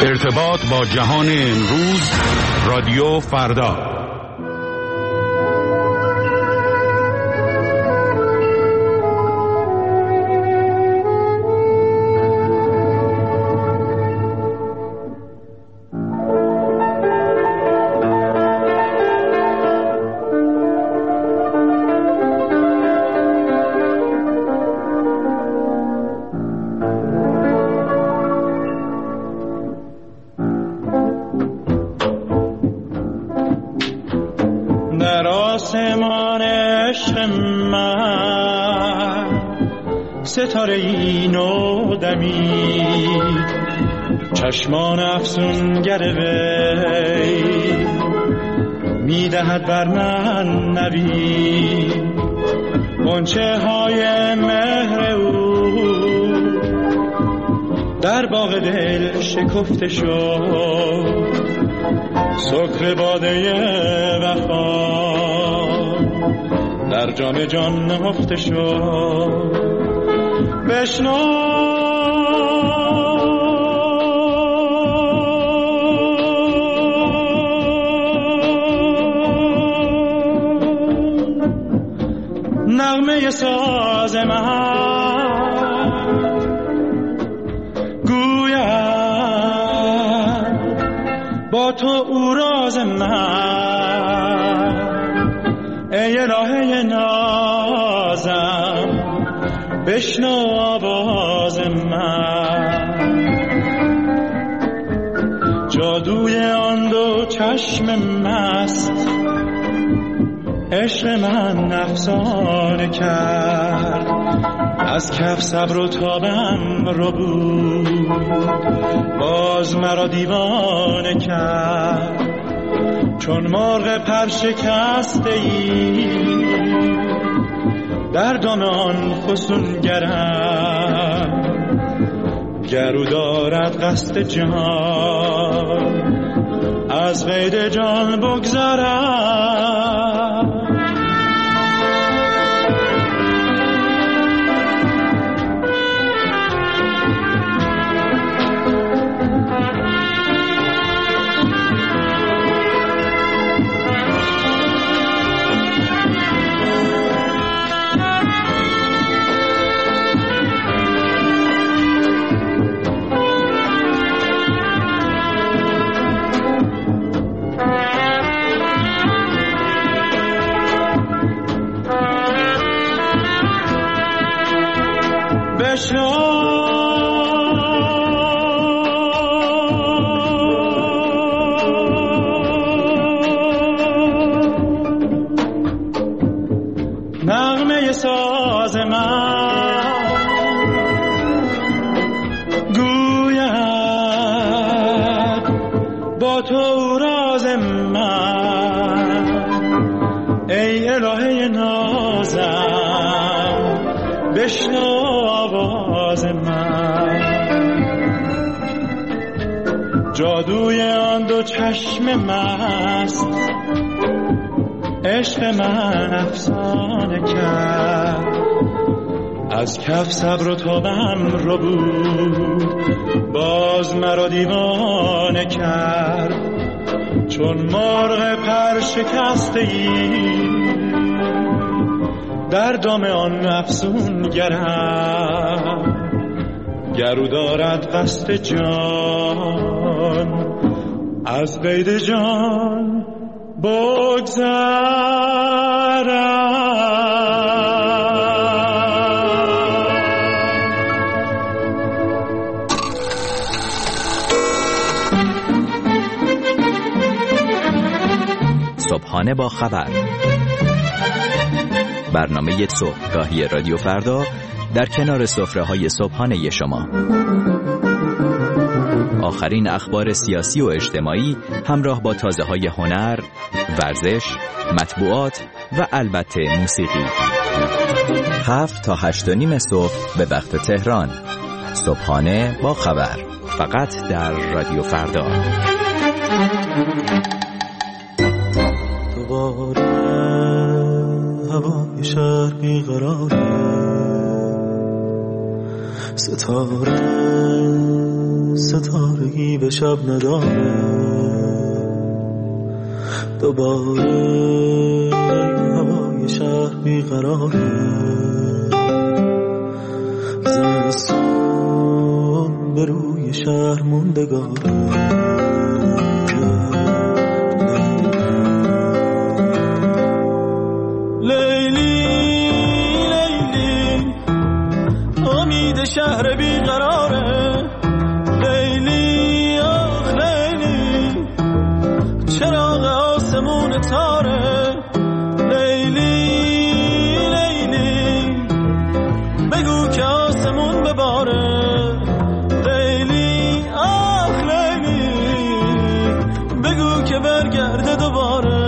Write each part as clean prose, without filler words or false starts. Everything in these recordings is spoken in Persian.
ارتباط با جهان امروز، رادیو فردا. ستاره اینو دمید، چشمان افسونگر وی میدهد بر من نوید، غنچه های مهر او در باغ دل شکفته شد، سکر باده وفا در جام جان نهفته شد. بشنو نغمه ساز من، گویم با تو او راز من، ای الهه نازم بشنو آواز من. جادوی آن دو چشم مست عشق من افسانه کرد، از کف صبر و تابم رو بود، باز مرا دیوانه کرد. چون مرغ پر شکسته ای در دام آن فسونگرم، گرو دارد قصد جان از قید جان بگذارم. نغمه ساز من، گوید با تو راز من، ای الهه نازم بشنو آواز من. جادوی آن دو چشم مست عشق من افسانه کرد، از کف صبر و تابم رو بود، باز مرا دیوانه کرد. چون مرغ پر شکسته ای در دام آن افسونگرم، گرو دارد قصد جان از قید جان بگذارم. صبحانه با خبر، برنامه صبحگاهی رادیو فردا در کنار سفره‌های صبحانه شما. آخرین اخبار سیاسی و اجتماعی همراه با تازه‌های هنر، ورزش، مطبوعات و البته موسیقی. 7 تا 8:30 صبح به وقت تهران. صبحانه با خبر، فقط در رادیو فردا. دوباره هوای شهر بیقراره، ستاره ستارگی به شب نداره. دوباره هوای شهر بیقراره، زمستون به روی شهر موندگاره. شهر بیقراره، لیلی آخ لیلی، چراغ آسمون تاره. لیلی لیلی، بگو که آسمون بباره. لیلی آخ لیلی، بگو که برگرده دوباره.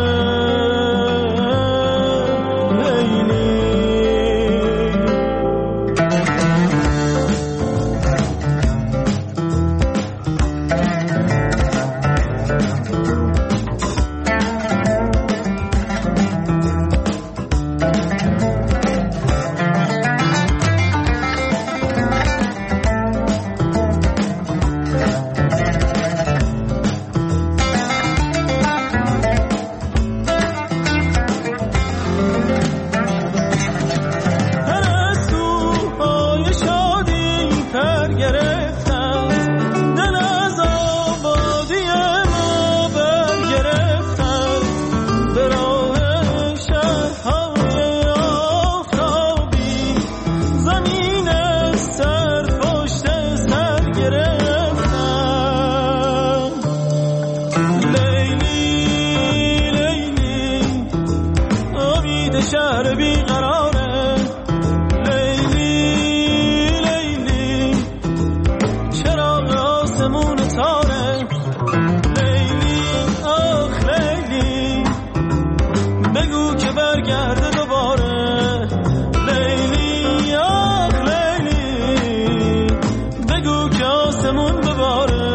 شهر بیقراره، لیلی لیلی، چراغ آسمون تاره. لیلی آخ لیلی، بگو که برگرده دوباره. لیلی آخ لیلی، بگو که آسمون بباره.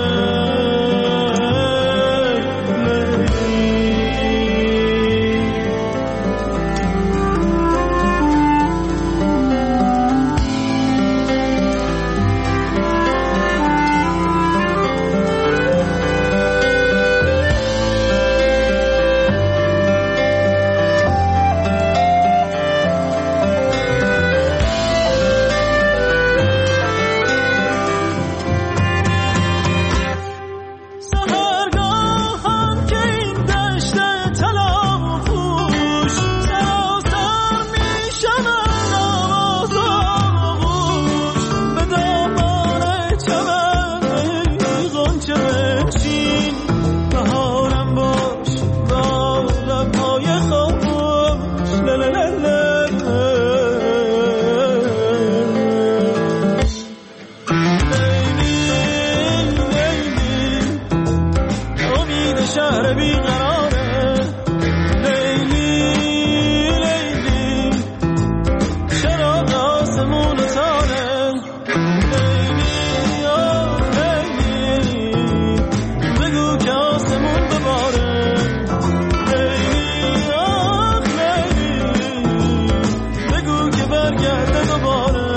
شهر بیقراره، لیلی لیلی، چراغ آسمون تاره. لیلی آه لیلی، بگو که آسمون بباره. لیلی آه لیلی، بگو که برگرده دوباره.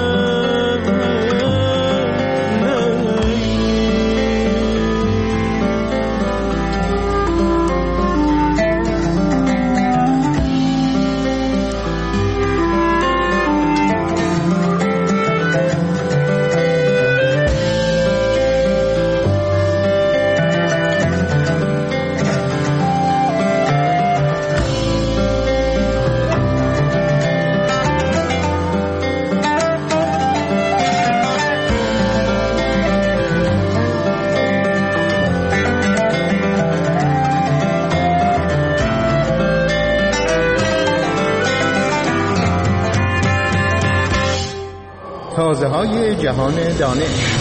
تازه‌های جهان دانش.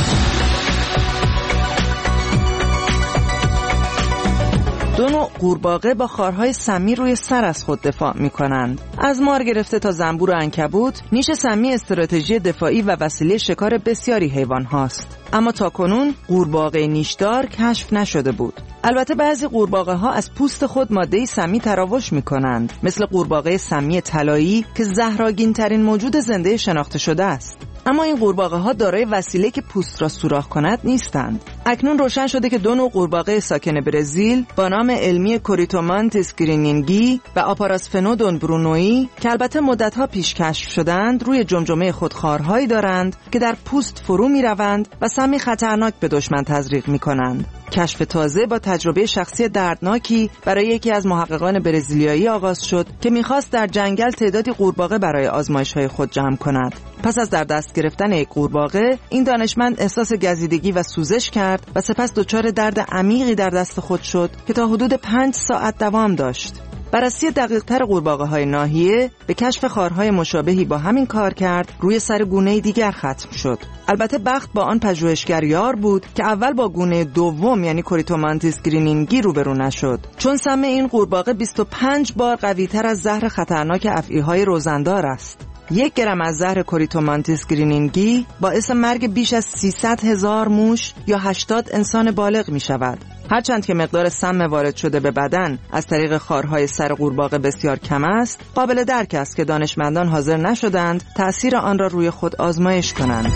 دو نوع قورباغه با خارهای سمی روی سر از خود دفاع می‌کنند. از مار گرفته تا زنبور و عنکبوت، نیش سمی استراتژی دفاعی و وسیله شکار بسیاری حیوان هاست. اما تاکنون قورباغه نیشدار کشف نشده بود. البته بعضی قورباغه‌ها از پوست خود ماده سمی تراوش می‌کنند، مثل قورباغه سمی طلایی که زهرآگین‌ترین موجود زنده شناخته شده است. اما این قورباغه‌ها دارای وسیله که پوست را سوراخ کند نیستند. اکنون روشن شده که دو نوع قورباغه ساکن برزیل با نام علمی کوریتومانتیس گرینینگی و آپاراسفنودون برونویی که البته مدتها پیش کشف شدند روی جمجمه خود خارهایی دارند که در پوست فرو می روند و سمی خطرناک به دشمن تزریق می کنند. کشف تازه با تجربه شخصی دردناکی برای یکی از محققان برزیلیایی آغاز شد که می‌خواست در جنگل تعدادی قورباغه برای آزمایش‌های خود جمع کند. پس از در دست گرفتن یک قورباغه، این دانشمند احساس گزیدگی و سوزش کرد و سپس دچار درد عمیقی در دست خود شد که تا حدود 5 ساعت دوام داشت. بررسی دقیق‌تر قورباغه‌های ناحیه به کشف خارهای مشابهی با همین کار کرد روی سر گونه دیگر ختم شد. البته بخت با آن پژوهشگر یار بود که اول با گونه دوم یعنی کوریتومانتیس گرینینگی روبرو نشد، چون سم این قورباغه 25 بار قوی‌تر از زهر خطرناک افعی‌های روزندار است. 1 گرم از زهر کوریتومانتیس گرینینگی باعث مرگ بیش از 300,000 موش یا 80 انسان بالغ می شود. هرچند که مقدار سم وارد شده به بدن از طریق خارهای سر قورباغه بسیار کم است، قابل درک است که دانشمندان حاضر نشدند تأثیر آن را روی خود آزمایش کنند.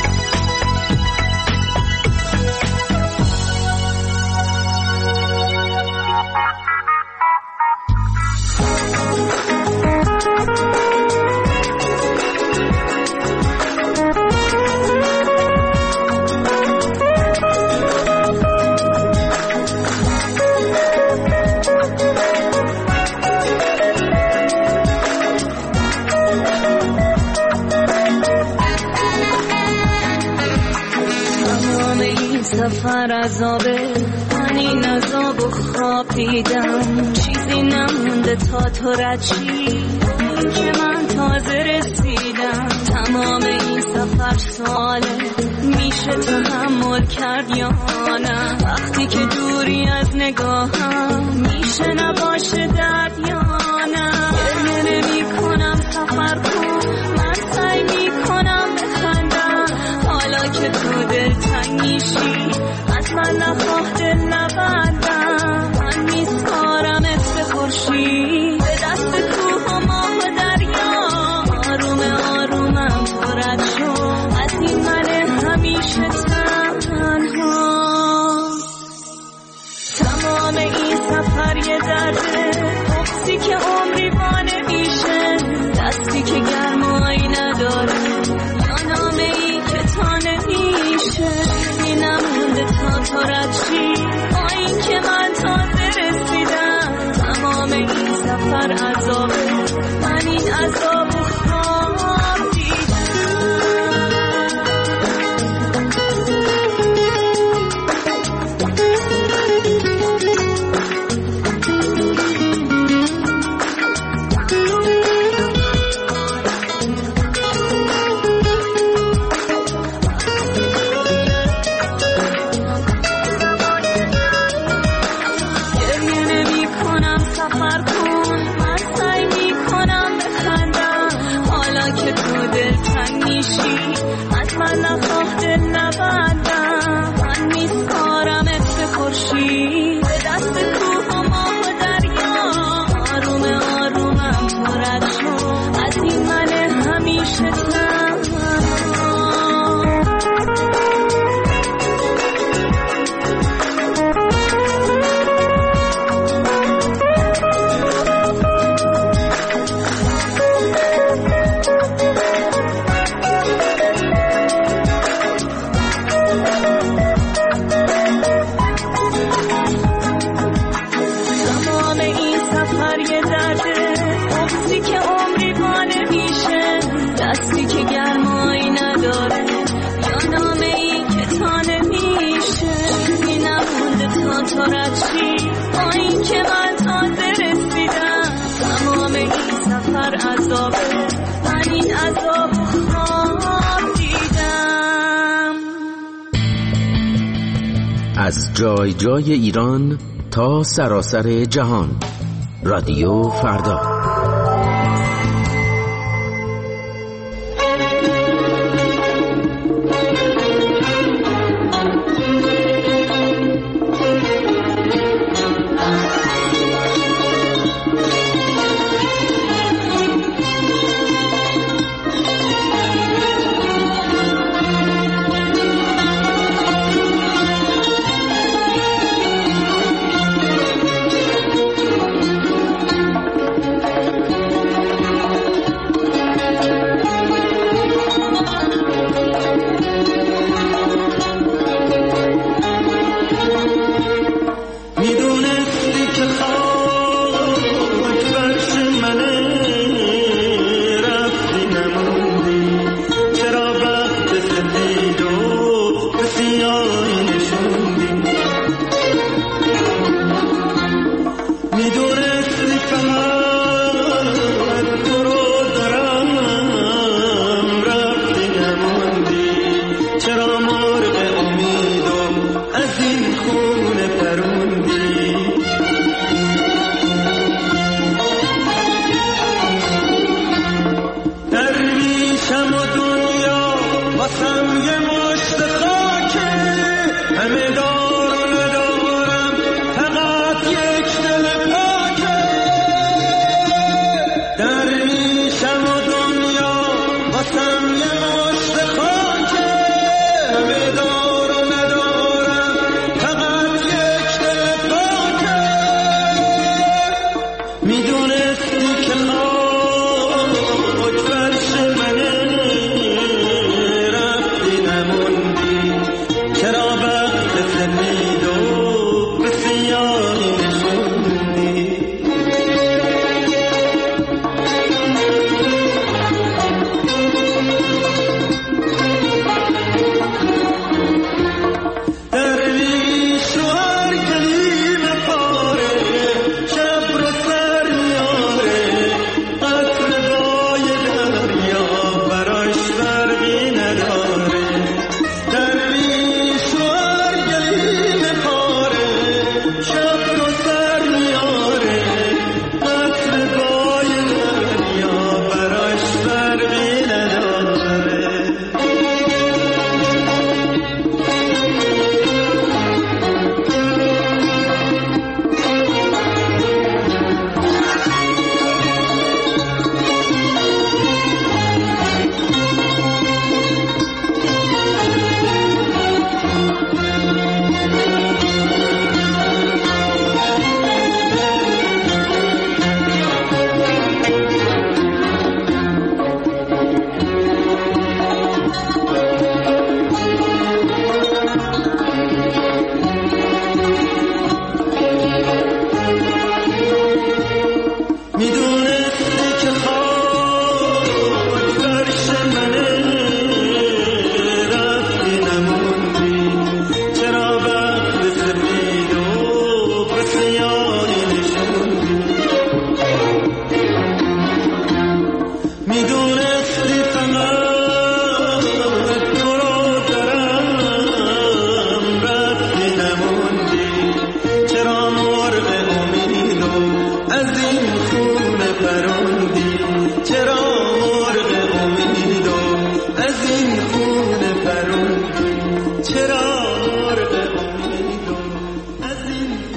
سفر عذابه، من این عذاب و خواب دیدم، چیزی نمونده تا تو رد شی، این که من تازه رسیدم. تمام این سفر ساله، میشه تحمل کرد یا نه؟ وقتی که دوری از نگاهم، میشه نباشه درد یا نه؟ گریه نمی کنم سفر کن، من سعی میکنم بخندم، حالا که تو دلتنگ میشی از من نخواه دل نبندم. من میسپارمت به خورشید، به دست کوه و ماه و دریا، آروم آرومم تو رد شو از این من همیشه تنها. تمام این سفر یه درده، بغضی که عمری بانه میشه، دستی که گرمایی نداره یا نامه ای که تا نمیشه. نمونده تا تو رد شی، با این که من تازه رسیدم. تمام این سفر عذابه، من این عذاب و خواب دیدم. از من نخواه دل نبندم، من میسپارمت به خورشید، به دست کوه و ماه و دریا، آروم آرومم تو رد شو از این من همیشه تنها. از جای جای ایران تا سراسر جهان، رادیو فردا.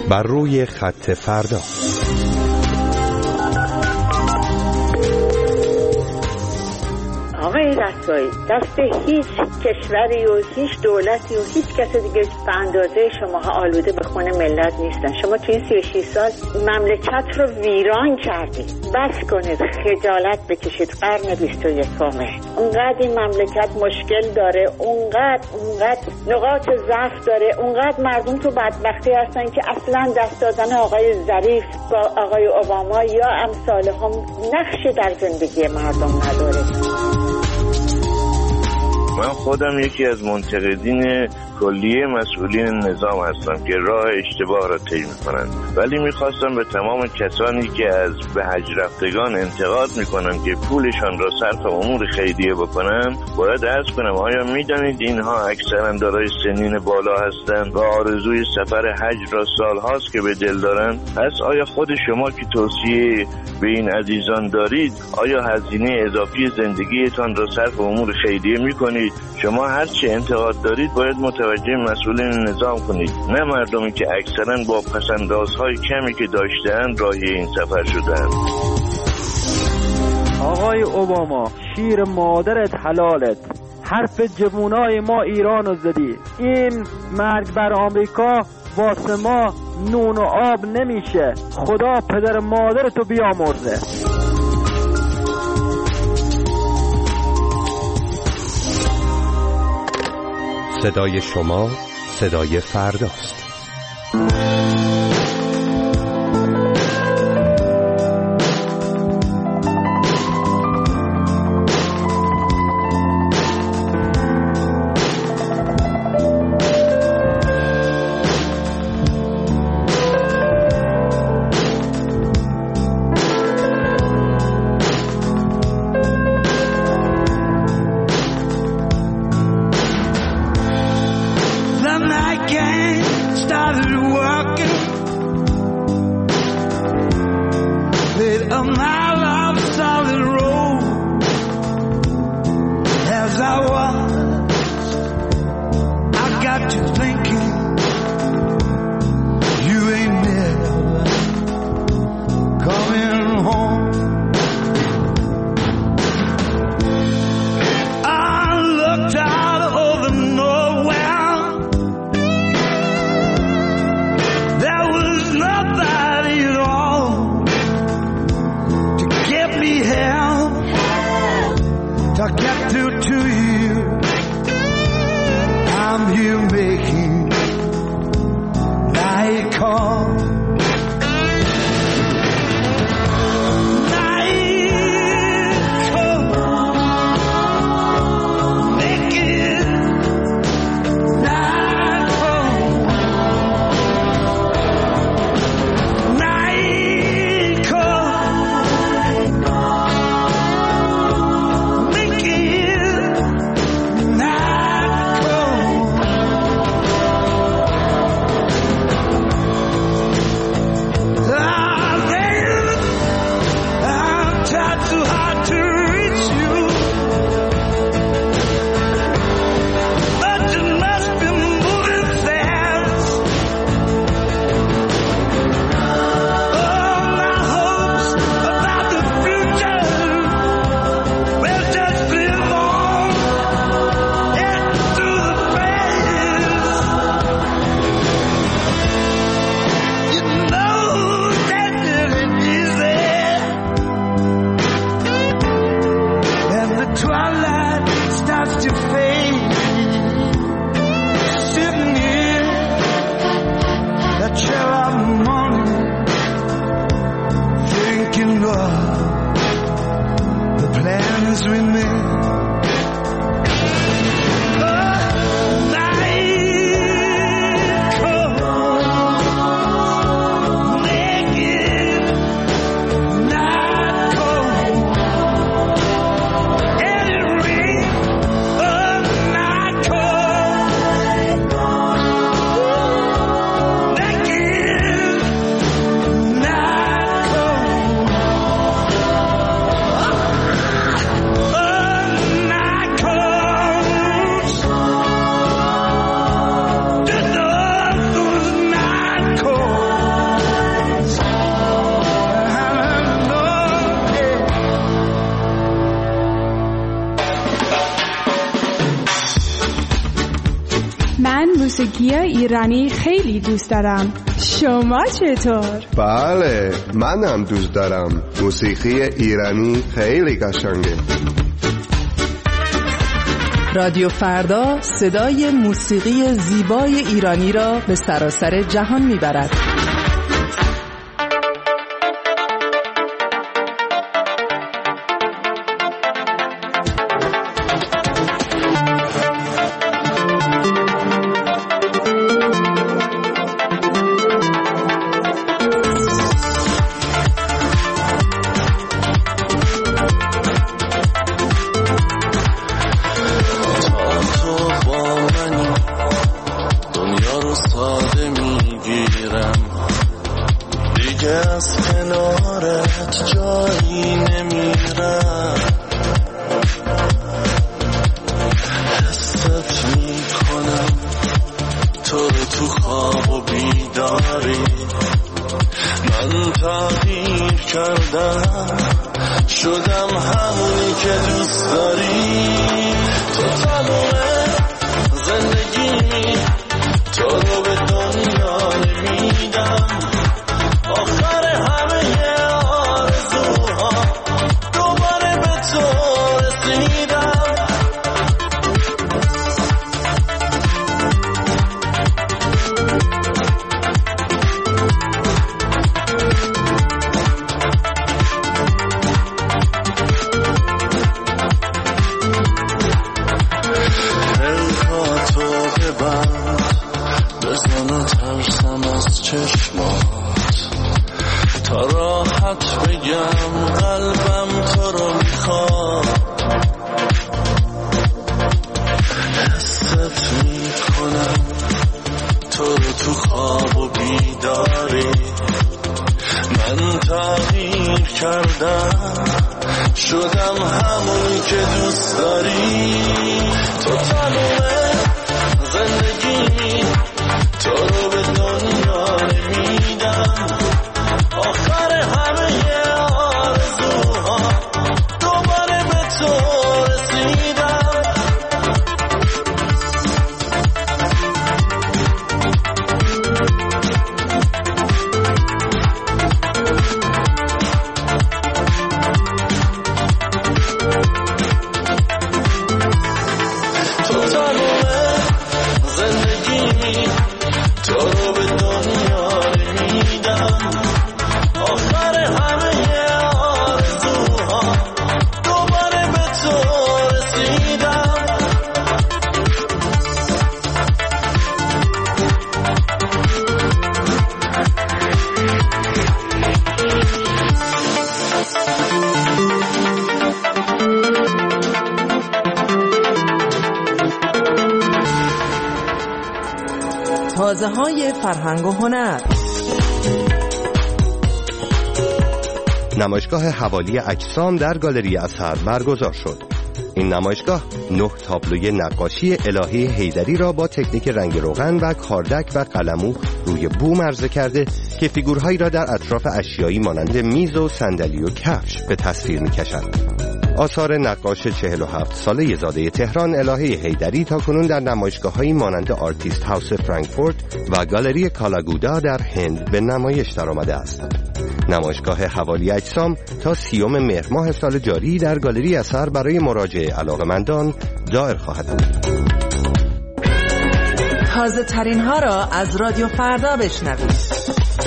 بر روی خط فردا. آقای رسوایی، دست هیچ کشوری و هیچ دولتی و هیچ کس دیگه به اندازه شماها آلوده به خون ملت نیستن. شما توی 36 سال مملکت رو ویران کردید. بس کنید، خجالت بکشید. قرن 21 اونقدر این مملکت مشکل داره، اونقدر نقاط ضعف داره، اونقدر مردم تو بدبختی هستن که اصلا دست دادن آقای ظریف با آقای اوباما یا امثال هم نقشی در زندگی مردم نداره. من خودم یکی از منتقدین کلیه مسئولین نظام هستم که راه اشتباه را طی می‌کنند، ولی می‌خواستم به تمام کسانی که از به حج رفتگان انتقاد می‌کنند که پولشان را صرف امور خیریه بکنند باید عرض کنم آیا می‌دانید اینها اکثرا دارای سنین بالا هستند و آرزوی سفر حج را سال‌هاست که به دل دارند؟ پس آیا خود شما که توصیه به این عزیزان دارید آیا هزینه اضافی زندگیتان را صرف امور خیریه می‌کنید؟ شما هر چه انتقاد دارید باید متوجه مسئولین نظام کنید، نه مردمی که اکثرا با پس‌اندازهای کمی که داشته‌اند راهی این سفر شدند. آقای اوباما، شیر مادرت حلالت، حرف جوونای ما ایرانو زدی. این مرگ بر آمریکا واسه ما نون و آب نمیشه. خدا پدر مادرتو بیامرزه. صدای شما صدای فرداست. Started walking موسیقی ایرانی خیلی دوست دارم. شما چطور؟ بله، منم دوست دارم. موسیقی ایرانی خیلی قشنگه. رادیو فردا صدای موسیقی زیبای ایرانی را به سراسر جهان میبرد. تازه‌های فرهنگ و هنر. نمایشگاه حوالی اجسام در گالری اثر برگزار شد. این نمایشگاه 9 تابلوی نقاشی الهی حیدری را با تکنیک رنگ روغن و کاردک و قلمو روی بوم عرضه کرده که فیگورهایی را در اطراف اشیایی مانند میز و صندلی و کفش به تصویر می‌کشند. آثار نقاش 47 ساله زاده تهران الهه حیدری تاکنون در نمایشگاه‌هایی مانند آرتیست هاوس فرانکفورت و گالری کالاگودا در هند به نمایش درآمده است. نمایشگاه حوالی اجسام تا 30 مهر ماه سال جاری در گالری اثر برای مراجعه علاقه‌مندان دایر خواهد بود. تازه ترین ها را از رادیو فردا بشنوید.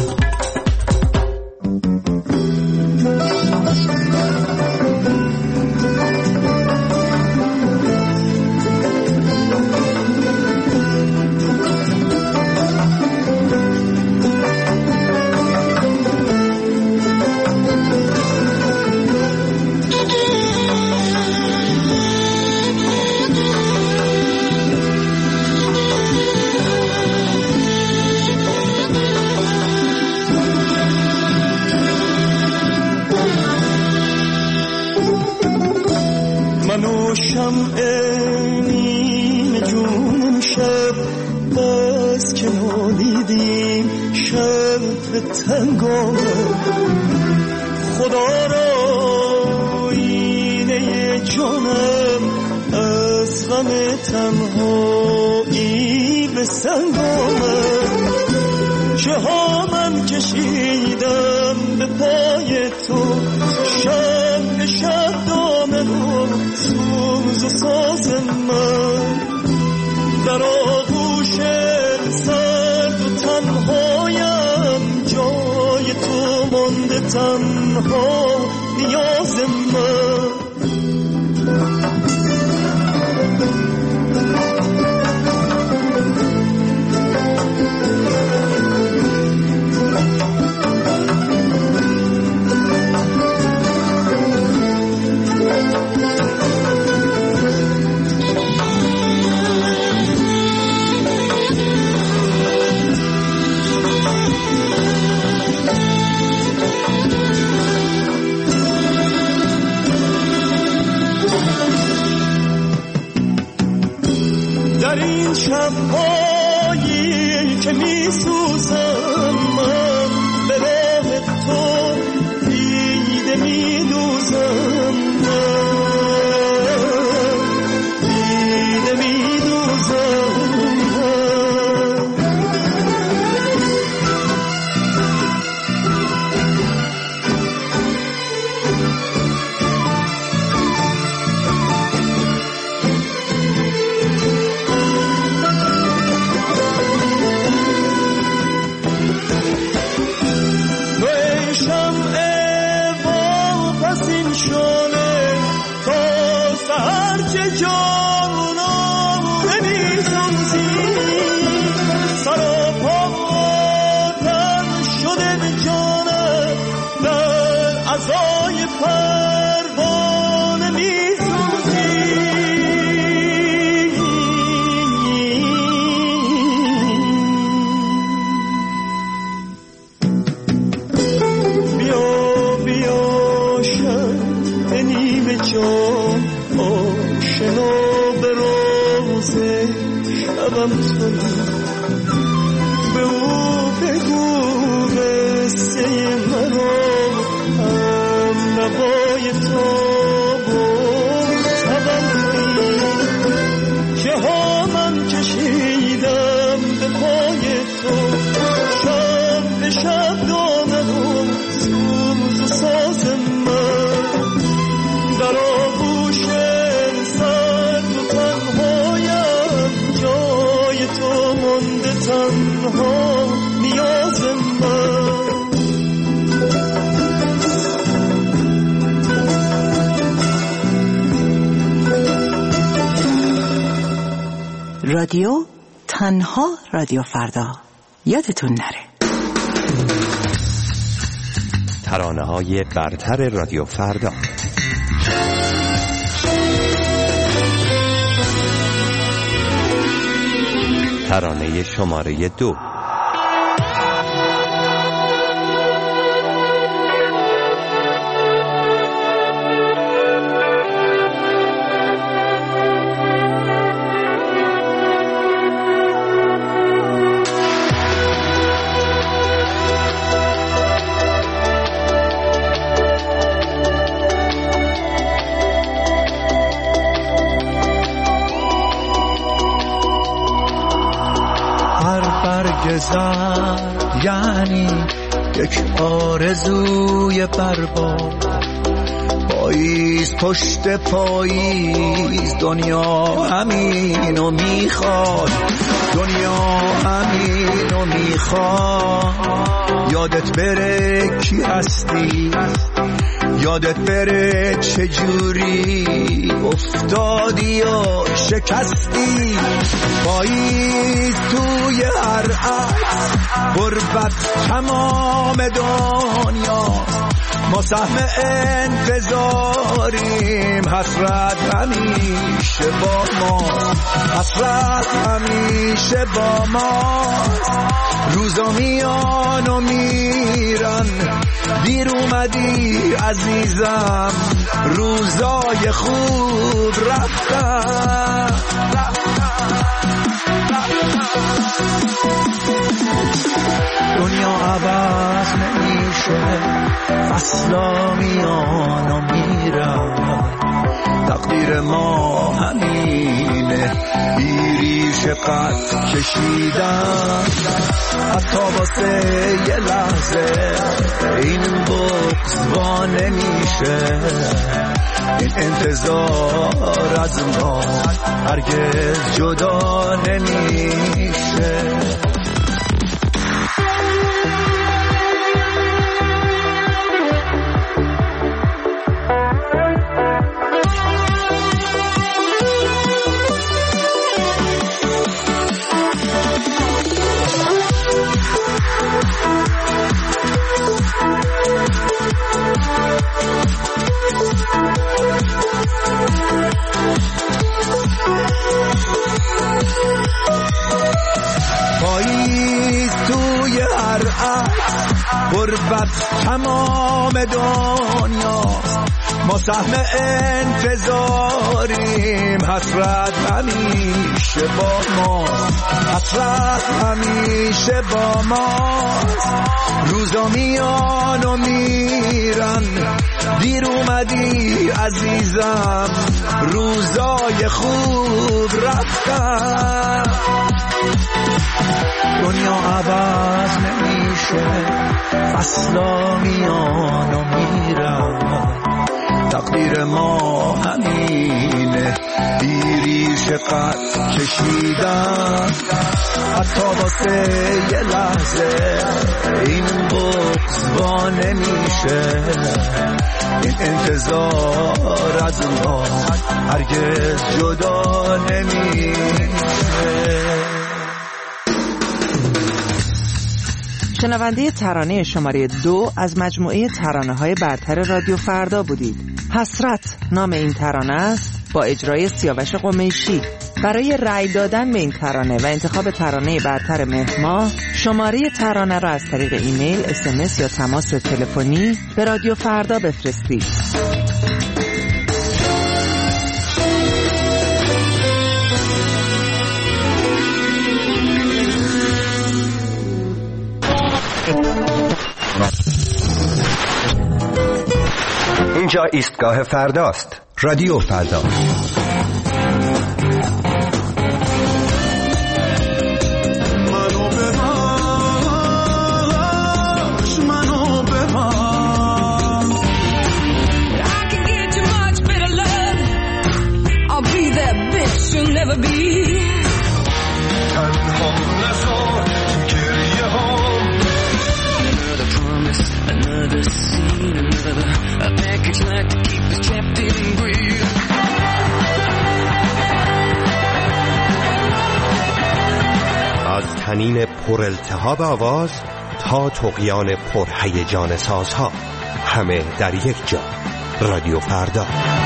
شمع نیم جون شب بس که نادیدیم شب تنگانه خدا را اینه جانم از غم تنهایی به سنگامم چه ها من کشیدم به پای تو شب به شب دامن و سوز و ساز من در آغوش سرد و تنهایم جای تو مانده تنها نیاز من در این شب‌هایی که می‌سوزم من به راه تو دیده می‌دوزم دیده می‌دوزم به او بگو قصه مرا هم نوای تو شبم که ها من کشیدم به پای تو شب به شب دامن و سوز و ساز من در آغوش سرد و تنهایم جای تو مانده تنها نیاز من رادیو تنها رادیو فردا یادتون نره. ترانه‌های برتر رادیو فردا. ترانه شماره 2. یعنی یک آرزوی برباد، پاییز پشت پاییز دنیا همینو میخواد، دنیا همینو میخواد. یادت بره کی هستی، یادت بره چجوری افتادی و شکستی. پاییز توی هر عکس، غربت تمام دنیا، ما سهم انتظاریم، حسرت همیشه با ما، حسرت همیشه با ما. روزا میان و میرن، دیر اومدی عزیزم، روزای خوب رفتن. دنیا عوض نمیشه، فصلا میان و میرن، تقدیر ما همینه، بیریش قد کشیدم حتی واسه یه لحظه این بغض وا نمیشه این انتظار از ما هرگز جدا نمیشه پاییز توی هر عکس غربت تمام دنیاست ما سهم انتظاریم حسرت همیشه با ماست حسرت همیشه با ماست روزا میان و میرن دیر اومدی عزیزم روزای خوب رفتن دنیا عوض نمیشه فصلا میان و میرن تقدیر ما همینه بیریش قد کشیدن حتی واسه یه لحظه این بغض وا نمیشه این انتظار از ما هرگز جدا نمیشه شنونده ترانه شماره 2 از مجموعه ترانه‌های برتر رادیو فردا بودید. حسرت نام این ترانه است با اجرای سیاوش قمیشی. برای رأی دادن به این ترانه و انتخاب ترانه برتر مهر ماه شماره ترانه را از طریق ایمیل، SMS یا تماس تلفنی به رادیو فردا بفرستید. اینجا ایستگاه فرداست. رادیو فردا. از تنین پر التهاب آواز تا طغیان پر هیجان سازها، همه در یک جا. رادیو فردا.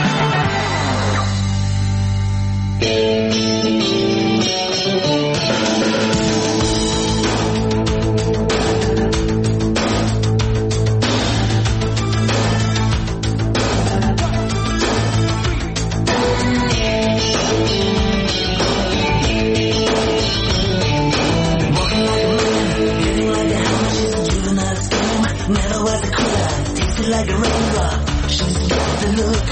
Like a raindrop, she's got the look.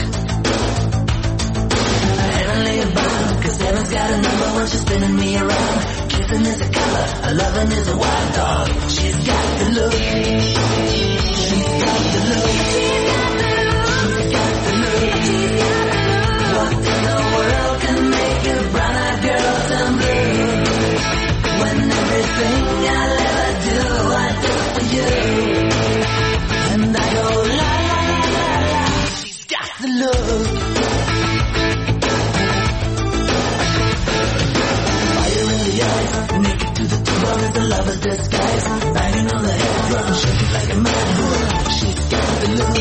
Heavenly bound, 'cause heaven's got a number when she's spinning me around. Kissing is a color, a loving is a wild dog. She's got the look. She's got the look. She's got the look. She's got the look. She's got the look. What in the world can make a brown-eyed girl turn blue? When everything I'll ever do, I do for you. And I go la la la la la. She's got the look. Fire in the eyes, naked to the bone is a lover's disguise. Banging on the head drum, shaking like a mad bull. She's got the look.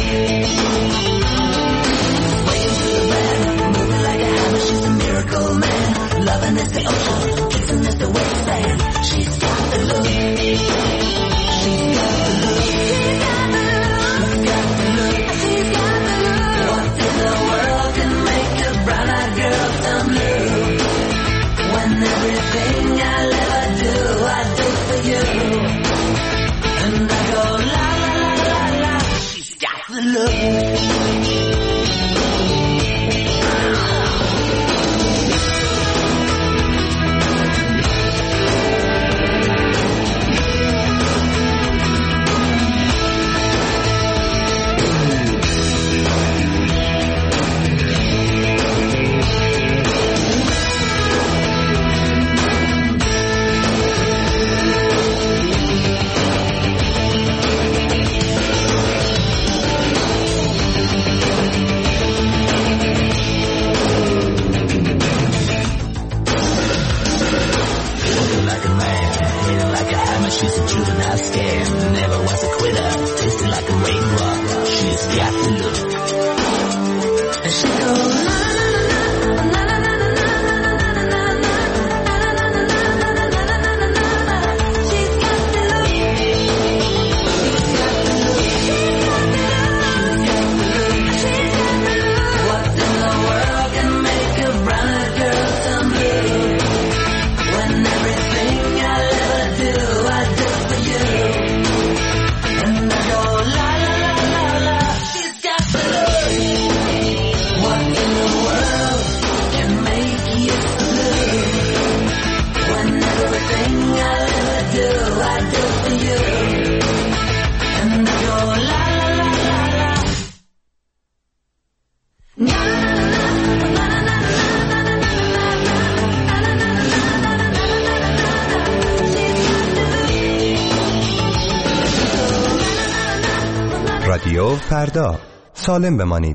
Swaying to the band, moving like a hammer. She's a miracle man. Loving is the ocean, kissing is the wet sand. She's got the look. She's got the look. She's got the look. She's got the look. What in the world can make a brown-eyed girl turn blue? When everything I'll ever do, I do for you. And I go la la la la la. She's got the look. hammer, she's a juvenile scam. Never was a quitter, tasting like a raindrop. She's got the look. And she goes, na na na na na na na na na na na. She's got the look. She's got the look. She's got the look. What in the world can make a brown girl come here? When everything I'll ever do, I do for you. And I go la la la la la. She's got the look. What in the world can make you blue? When everything I'll ever do, I do for you. And I go la la la la la. Na na na na na رادیو فردا، سالم بمانید.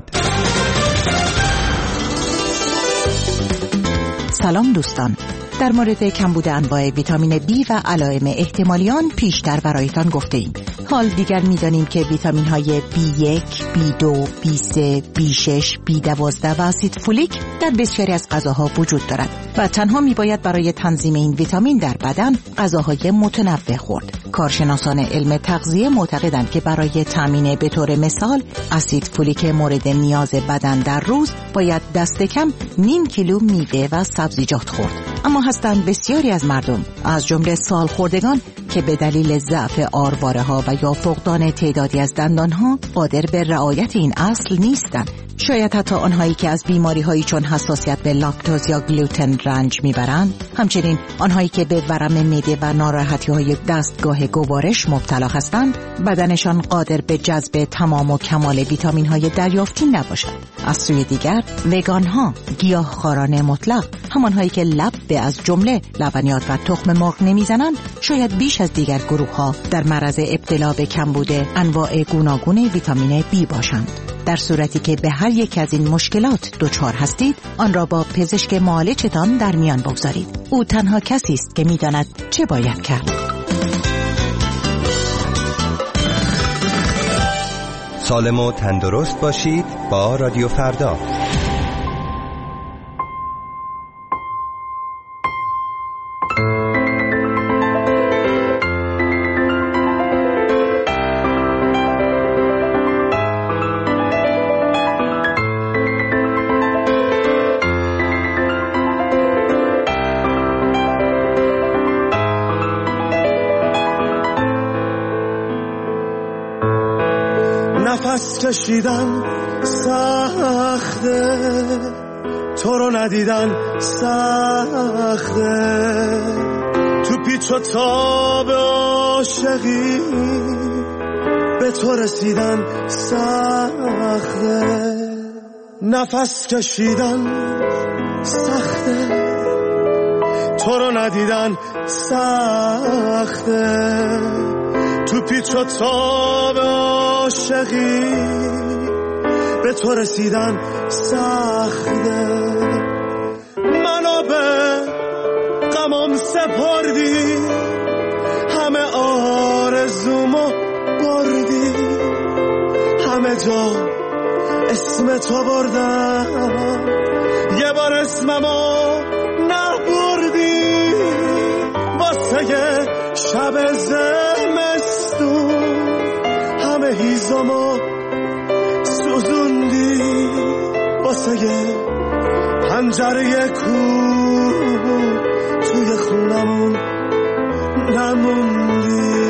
سلام دوستان، در مورد کمبود انواع ویتامین B و علائم احتمالیان پیشتر برایتان گفته ایم. حال دیگر می‌دانیم که ویتامین های B1, B2, B3, B6, B12 و اسید فولیک در بسیاری از غذاها وجود دارد و تنها میباید برای تنظیم این ویتامین در بدن غذاهای متنوع خورد. کارشناسان علم تغذیه معتقدند که برای تامین به طور مثال اسید فولیک مورد نیاز بدن در روز باید دست کم نیم کیلو میوه و سبزیجات خورد. اما هستند بسیاری از مردم از جمله سالخوردگان که به دلیل ضعف آرواره‌ها و یا فقدان تعدادی از دندانها قادر به رعایت این اصل نیستند. شاید حتی آنهایی که از بیماری‌هایی چون حساسیت به لاکتوز یا گلوتن رنج میبرند، همچنین آنهایی که به ورم معده و ناراحتی‌های دستگاه گوارش مبتلا هستند، بدنشان قادر به جذب تمام و کمال ویتامین‌های دریافتی نباشد. از سوی دیگر، وگان‌ها، گیاهخواران مطلق، همانهایی که لب به از جمله لبنیات و تخم مرغ نمیزنند، شاید بیش از دیگر گروه‌ها در معرض ابتلا به کمبود انواع گوناگون ویتامین B باشند. در صورتی که به هر یک از این مشکلات دچار هستید، آن را با پزشک معالجتان در میان بگذارید. او تنها کسی است که می‌داند چه باید کرد. سالم و تندرست باشید با رادیو فردا. نفس کشیدن سخته، تو رو ندیدن سخته، تو پیچ و تاب عاشقی به تو رسیدن سخته. نفس کشیدن سخته، تو رو ندیدن سخته، تو پیچ و تاب عاشقی به تو رسیدن سخته. منو به غمم سپردی، همه آرزومو بردی، همه جا اسم تو بردم، یه بار اسممو نبردی. واسه شب زمستون همه هیزمو سوزوندی، واسه پنجره کوه توی خونمون نموندی.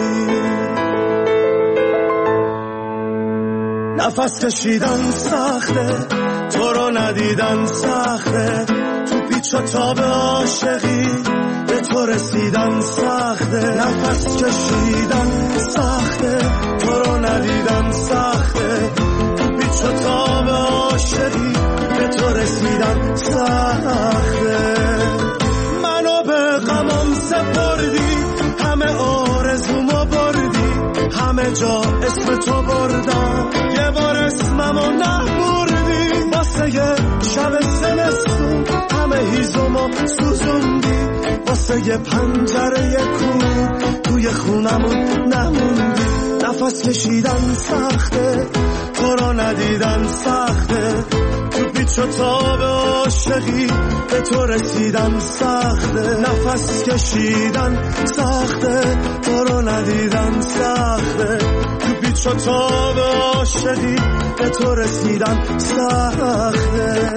نفس کشیدن سخته، تو رو ندیدن سخته، تو پیچ و تاب عاشقی به تو رسیدن سخته. نفس کشیدن سخته، تو رو ندیدن سخته، تو پیچ و تاب عاشقی به تو رسیدن سخته. منو به غمم سپردی، همه آرزومو بردی، همه جا اسم تو بردم، یه بار اسممو نبردی. واسه شب زمستون همه هیزمو سوزوندی، واسه پنجره کور توی توی خونمون نموندی. نفس کشیدن سخته، تو رو ندیدن سخته، تو پیچ و تاب عاشقی به تو رسیدن سخته. نفس کشیدن سخته، تو رو ندیدن سخته، تو پیچ و تاب عاشقی به تو رسیدن سخته.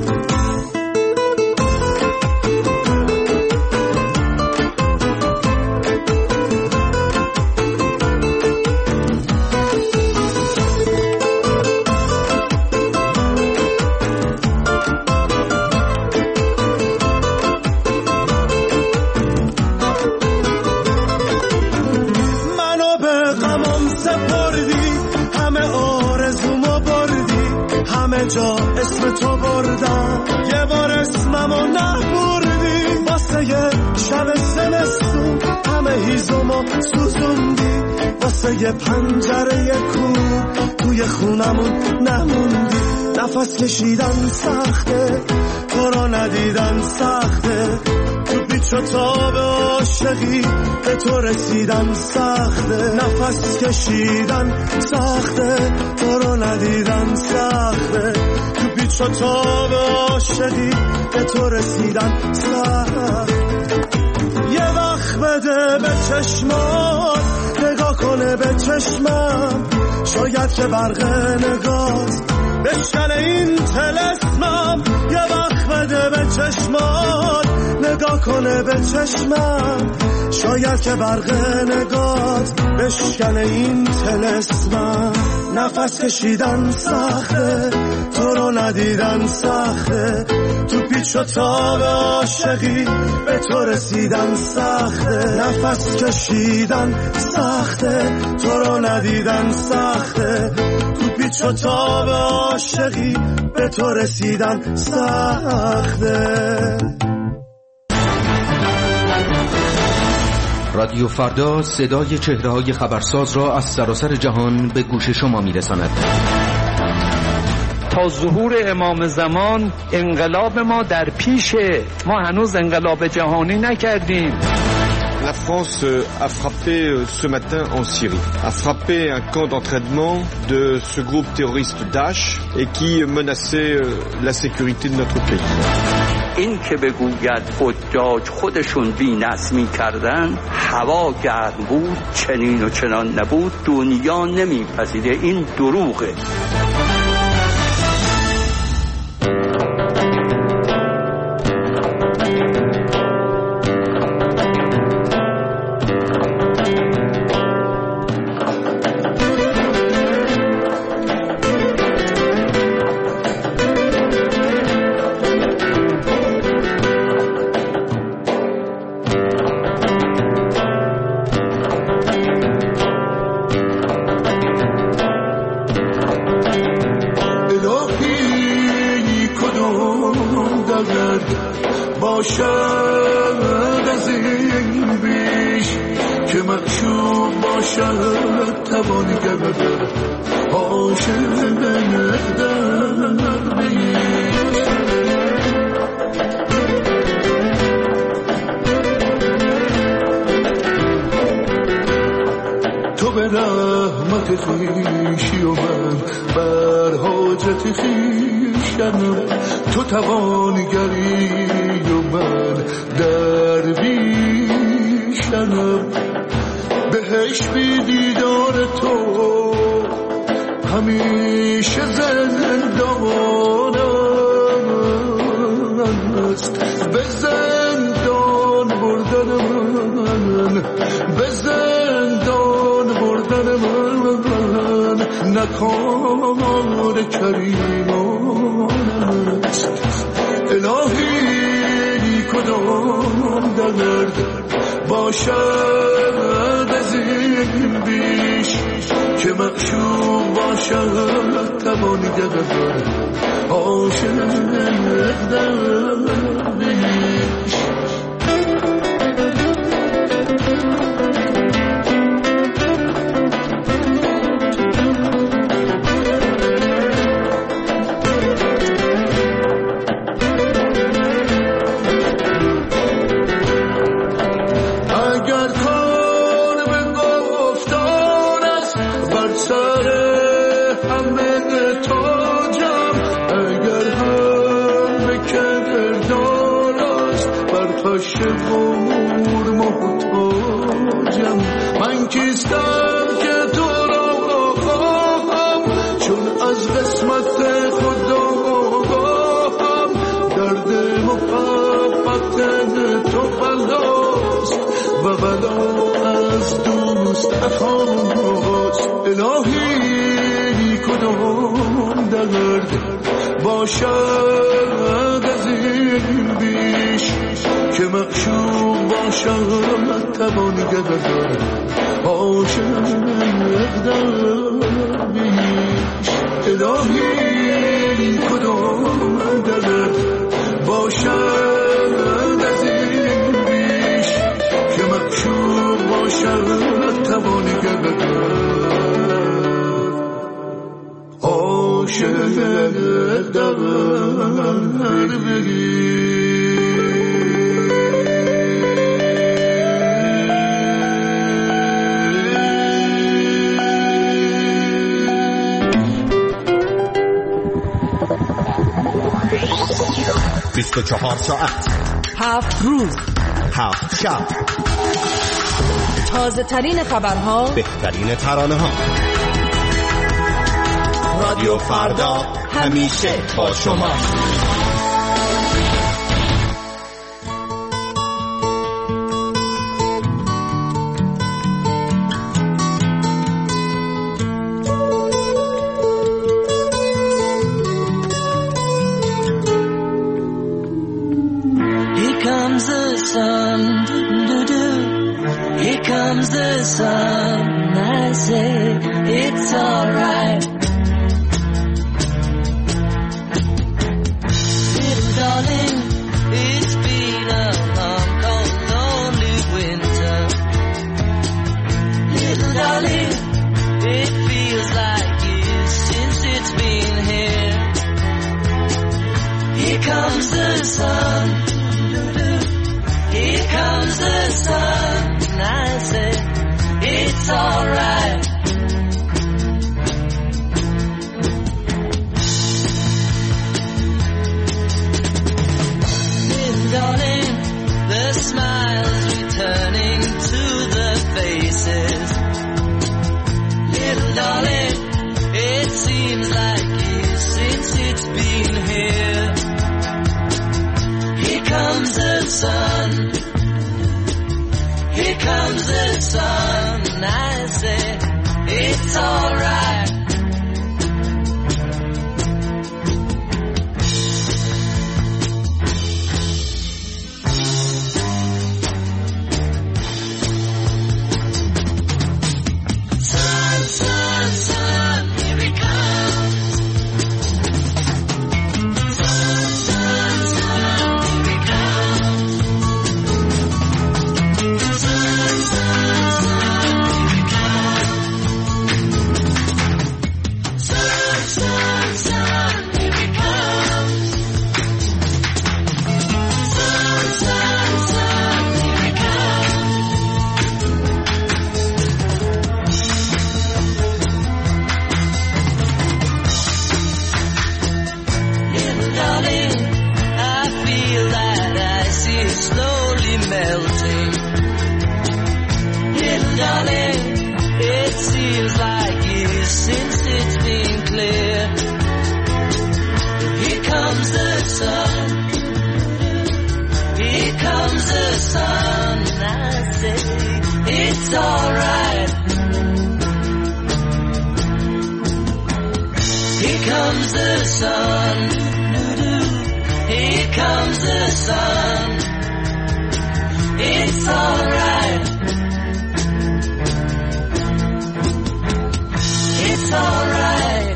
جا اسم تو بردم، یه بار اسممو نبردی. واسه یه شب زمستون همه هیزمو سوزوندی. واسه یه پنجره کور توی خونمون نموندی. نفس کشیدن سخته، تو رو ندیدن سخته، تو پیچ و تاب عاشقی به تو رسیدن سخته. نفس کشیدن سخته، تو رو ندیدن سخته، تو پیچ و تاب عاشقی به تو رسیدن سخته. یه وقت بده به چشمات، نگاه کنه به چشمم، شاید که برق نگاهت بشکنه این طلسمم. یه وقت بده به چشمات، نگاه کنه به چشمم، شاید که برق نگاهت بشکنه این طلسمم. نفس کشیدن سخته، تو رو ندیدن سخته، تو پیچ و تاب عاشقی به تو رسیدن سخته. نفس کشیدن سخته، تو رو ندیدن سخته، تو پیچ و تاب عاشقی به تو رسیدن سخته. رادیو فردا صدای چهره‌های خبرساز را از سراسر جهان به گوش شما می‌رساند. تا ظهور امام زمان انقلاب ما در پیشه، ما هنوز انقلاب جهانی نکردیم. La France a frappé ce matin en Syrie, a frappé un camp d'entraînement de ce groupe terroriste Daesh et qui menaçait la sécurité de notre pays. این که بگوید حجاج خودشون بی‌نظمی کردن، هوا گرم بود، چنین و چنان نبود، دنیا نمیپذیره، این دروغه. تو به رحمت خویشی و من بر حاجت خویشم، تو توانگری و من درویشم. بهش بی دیدار تو همیشه زندانم است. به زندان بردن من، به زندان بردن من نکار کریمان است. الهی کدام درد باشد از این بیش که مغشوم باشد توانگر عاشق درویش. اگر کار همه تاجم، اگر هم به کردار است بر خشم و مور محتاجم. من کیستم که تو را خواهم، چون از قسمت خدا آگاهم. درد محبت تو بلاست و بلا از دوست اخاست. الهی کدام درد باشد از این بیش، که معشوق باشد توانگر عاشق درویش. الهی کدام درد باشد از این بیش، که معشوق باشد توانگر عاشق درویش. بیست و 24 ساعت 7 روز 7 شب، تازه ترین خبرها، بهترین ترانه ها. رادیو فردا همیشه با شما. The sun, I say it's alright. Little darling, it's been a long, cold, lonely winter. Little darling, it feels like years since it's been here. Here comes the sun. Here comes the sun. I say it's alright. Darling, the smiles returning to the faces. Little darling, it seems like years since it's been here. Here comes the sun. Here comes the sun, and I say it's alright. Sun, sun, sun, here it comes. Sun, sun, sun, here it comes. Sun, sun, sun, here it comes. Sun, sun, sun, here it comes. Sun, sun, sun, here it comes. Little darling, I feel that ice is slowly melting. Little darling, it seems like years since it's been clear. Here comes the sun. Here comes the sun, and I say it's alright. Here comes the sun. Here comes the sun. It's alright. It's alright.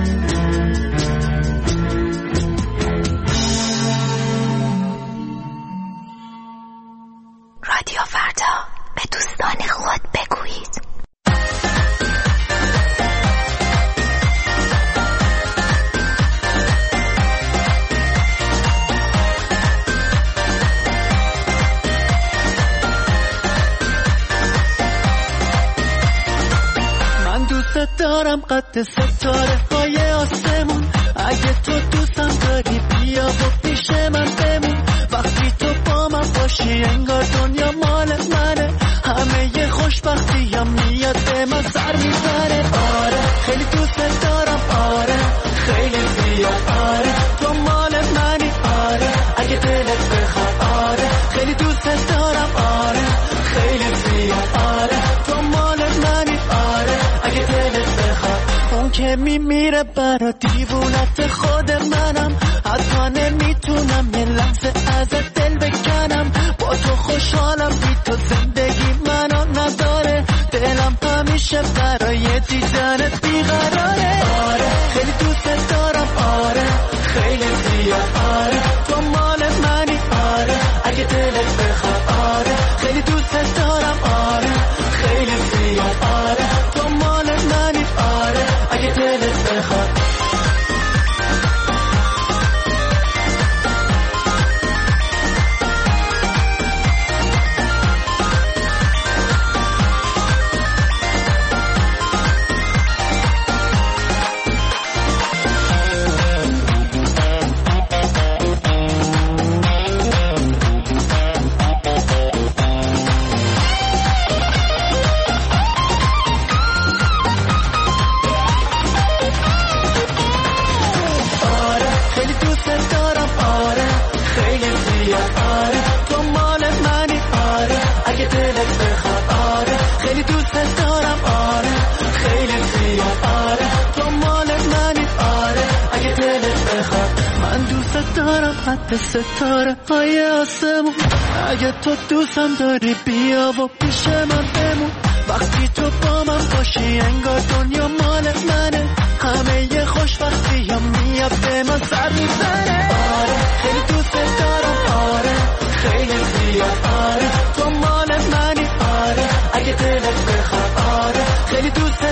رادیو فردا، به دوستان خود بگویید. من دوست دوست دارم قد ستاره های آسمون. اگه تو دوستم داری بیا و پیش من بمون. وقتی تو با من باشی انگار دنیا مال منه. همه ی خوشبختی هم میاد به من سر میزنه. آره خیلی دوست دارم، آره خیلی زیاد، آره تو مال منی، آره اگه دلت بخواد، آره خیلی دوست دارم، آره خیلی زیاد، آره تو مال منی، آره اگه دلت بخواد. اون که میمیره برا دیوونت خود منم. حتی نمیتونم یه لحظه ازت دل بکنم. با تو خوشحالم، بی تو زندگی منو نداره. دلم همیشه برای دیدنت بیقراره. آره خیلی دوست دارم، آره خیلی زیاد، آره تو مال منی، آره اگه دلت بخواد، آره خیلی دوست دارم، آره خیلی زیاد، آره تو مال منی، آره اگه دلت بخواد. قد ستاره های آسمون. اگه تو دوستم داری بیا و پیش من بمون. وقتی تو با من باشی انگار دنیا مال منه. همه ی خوشبختی هم میاد به من سر میزنه. آره خیلی دوست دارم، آره خیلی زیاد، آره تو مال منی، آره اگه دلت بخواد، آره خیلی دوست